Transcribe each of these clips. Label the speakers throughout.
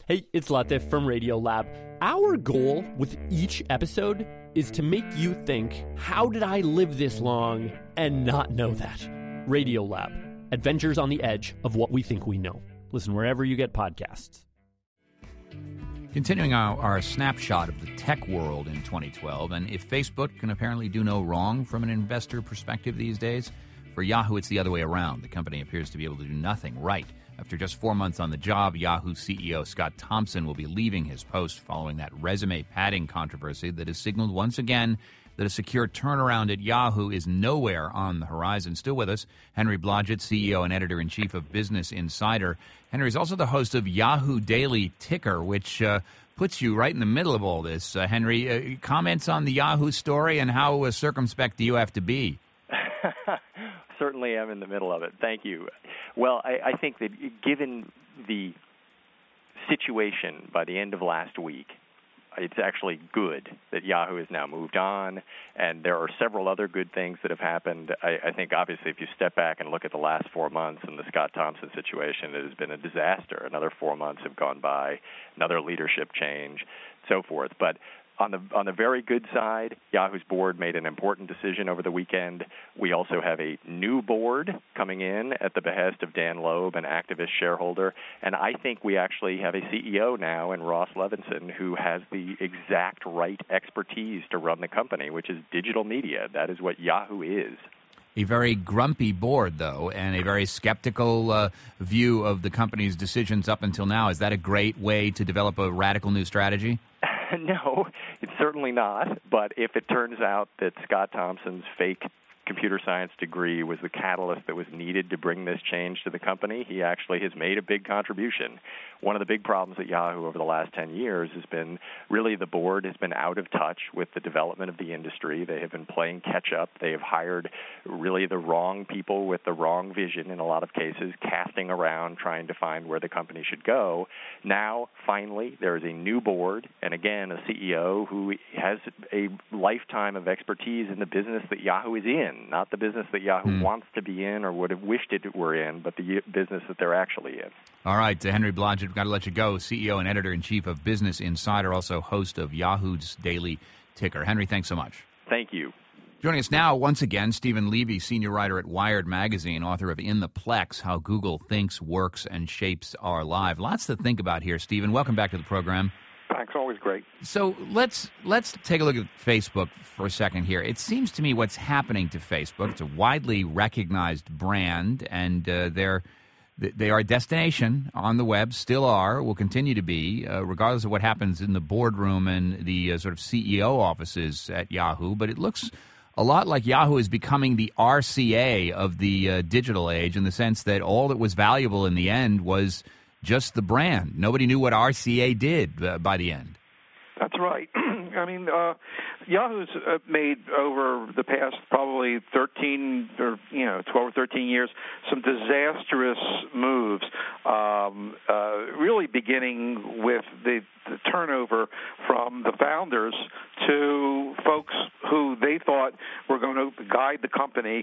Speaker 1: Hey, it's Latif from Radiolab. Our goal with each episode is to make you think, how did I live this long and not know that? Radiolab, adventures on the edge of what we think we know. Listen wherever you get podcasts.
Speaker 2: Continuing our snapshot of the tech world in 2012, and if Facebook can apparently do no wrong from an investor perspective these days, for Yahoo it's the other way around. The company appears to be able to do nothing right. After just 4 months on the job, Yahoo CEO Scott Thompson will be leaving his post following that resume padding controversy that has signaled once again that a secure turnaround at Yahoo is nowhere on the horizon. Still with us, Henry Blodgett, CEO and editor-in-chief of Business Insider. Henry is also the host of Yahoo Daily Ticker, which puts you right in the middle of all this. Henry, comments on the Yahoo story and how circumspect do you have to be?
Speaker 3: Certainly am in the middle of it. Thank you. Well, I think that given the situation by the end of last week, it's actually good that Yahoo has now moved on, and there are several other good things that have happened. I think, obviously, if you step back and look at the last 4 months and the Scott Thompson situation, it has been a disaster. Another 4 months have gone by, another leadership change, so forth. But on the very good side, Yahoo's board made an important decision over the weekend. We also have a new board coming in at the behest of Dan Loeb, an activist shareholder. And I think we actually have a CEO now in Ross Levinson who has the exact right expertise to run the company, which is digital media. That is what Yahoo is.
Speaker 2: A very grumpy board, though, and a very skeptical view of the company's decisions up until now. Is that a great way to develop a radical new strategy?
Speaker 3: No, it's certainly not. But if it turns out that Scott Thompson's fake computer science degree was the catalyst that was needed to bring this change to the company, he actually has made a big contribution. One of the big problems at Yahoo over the last 10 years has been really the board has been out of touch with the development of the industry. They have been playing catch-up. They have hired really the wrong people with the wrong vision in a lot of cases, casting around, trying to find where the company should go. Now, finally, there is a new board, and again, a CEO who has a lifetime of expertise in the business that Yahoo is in, not the business that Yahoo wants to be in or would have wished it were in, but the business that they're actually in.
Speaker 2: All right, Henry Blodgett, we've got to let you go. CEO and editor-in-chief of Business Insider, also host of Yahoo's Daily Ticker. Henry, thanks so much.
Speaker 3: Thank you.
Speaker 2: Joining us now, once again, Stephen Levy, senior writer at Wired Magazine, author of In the Plex, How Google Thinks, Works, and Shapes Our Lives. Lots to think about here, Stephen. Welcome back to the program.
Speaker 4: Thanks, always great.
Speaker 2: So let's take a look at Facebook for a second here. It seems to me what's happening to Facebook, it's a widely recognized brand, and they are a destination on the web, still are, will continue to be, regardless of what happens in the boardroom and the sort of CEO offices at Yahoo. But it looks a lot like Yahoo is becoming the RCA of the digital age, in the sense that all that was valuable in the end was just the brand. Nobody knew what RCA did by the end.
Speaker 4: That's right. I mean, Yahoo's made over the past probably 13 or 12 or 13 years some disastrous moves. Really beginning with the turnover from the founders to folks who they thought were going to guide the company,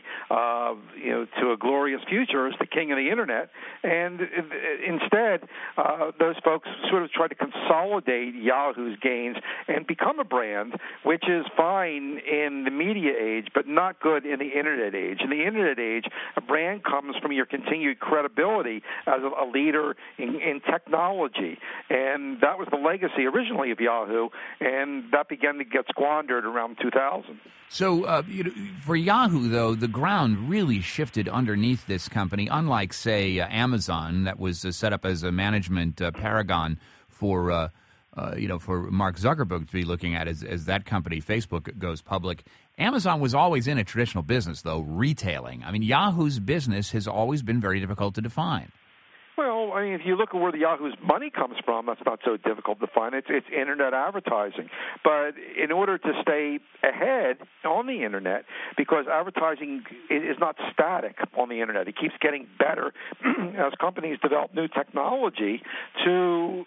Speaker 4: to a glorious future as the king of the internet, and instead, those folks sort of tried to consolidate Yahoo's gains and become a brand, which is fine in the media age, but not good in the internet age. In the internet age, a brand comes from your continued credibility as a leader in technology, and that was the legacy originally of Yahoo, and that began to get squandered around 2000.
Speaker 2: So for Yahoo, though, the ground really shifted underneath this company, unlike, say, Amazon, that was set up as a management paragon for Mark Zuckerberg to be looking at as that company, Facebook, goes public. Amazon was always in a traditional business, though, retailing. I mean, Yahoo's business has always been very difficult to define.
Speaker 4: Well, I mean, if you look at where the Yahoo's money comes from, that's not so difficult to find. It's internet advertising. But in order to stay ahead on the internet, because advertising is not static on the internet, it keeps getting better as companies develop new technology to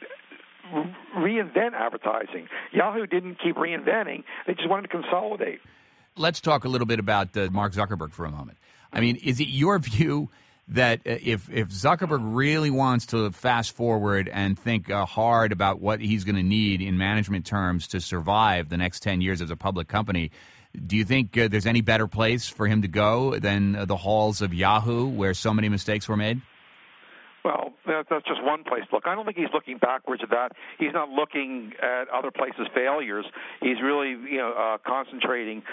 Speaker 4: reinvent advertising. Yahoo didn't keep reinventing. They just wanted to consolidate.
Speaker 2: Let's talk a little bit about Mark Zuckerberg for a moment. I mean, is it your view that if Zuckerberg really wants to fast forward and think hard about what he's going to need in management terms to survive the next 10 years as a public company, do you think there's any better place for him to go than the halls of Yahoo, where so many mistakes were made?
Speaker 4: Well, that's just one place to look. I don't think he's looking backwards at that. He's not looking at other places' failures. He's really, concentrating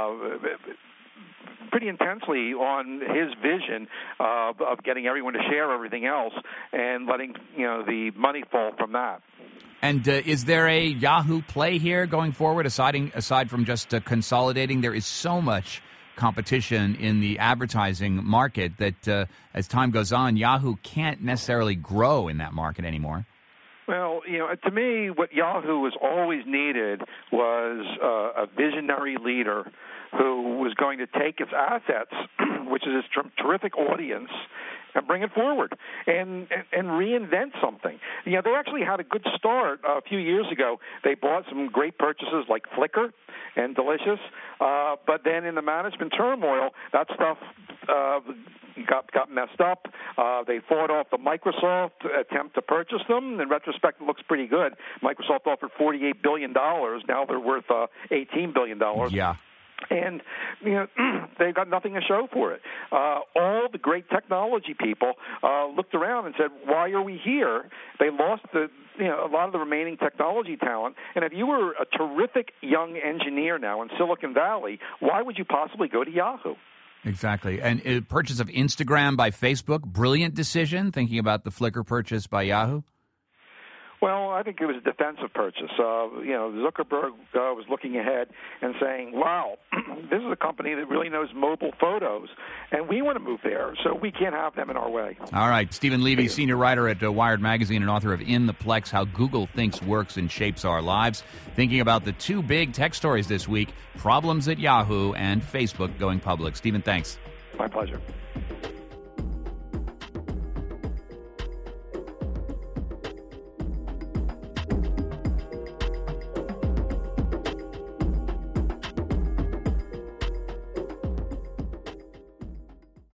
Speaker 4: pretty intensely on his vision of getting everyone to share everything else and letting the money fall from that.
Speaker 2: And is there a Yahoo play here going forward, aside from just consolidating? There is so much competition in the advertising market that as time goes on, Yahoo can't necessarily grow in that market anymore.
Speaker 4: Well, to me, what Yahoo has always needed was a visionary leader who was going to take its assets, which is its terrific audience, and bring it forward and reinvent something. They actually had a good start a few years ago. They bought some great purchases like Flickr and Delicious, but then in the management turmoil, that stuff got messed up. They fought off the Microsoft attempt to purchase them. In retrospect, it looks pretty good. Microsoft offered $48 billion. Now they're worth $18 billion.
Speaker 2: Yeah.
Speaker 4: And they've got nothing to show for it. All the great technology people looked around and said, "Why are we here?" They lost a lot of the remaining technology talent. And if you were a terrific young engineer now in Silicon Valley, why would you possibly go to Yahoo?
Speaker 2: Exactly. And purchase of Instagram by Facebook, brilliant decision. Thinking about the Flickr purchase by Yahoo.
Speaker 4: Well, I think it was a defensive purchase. Zuckerberg was looking ahead and saying, wow, this is a company that really knows mobile photos, and we want to move there, so we can't have them in our way.
Speaker 2: All right. Stephen Levy, senior writer at Wired Magazine and author of In the Plex, How Google Thinks, Works, and Shapes Our Lives. Thinking about the two big tech stories this week, problems at Yahoo and Facebook going public. Stephen, thanks.
Speaker 4: My pleasure.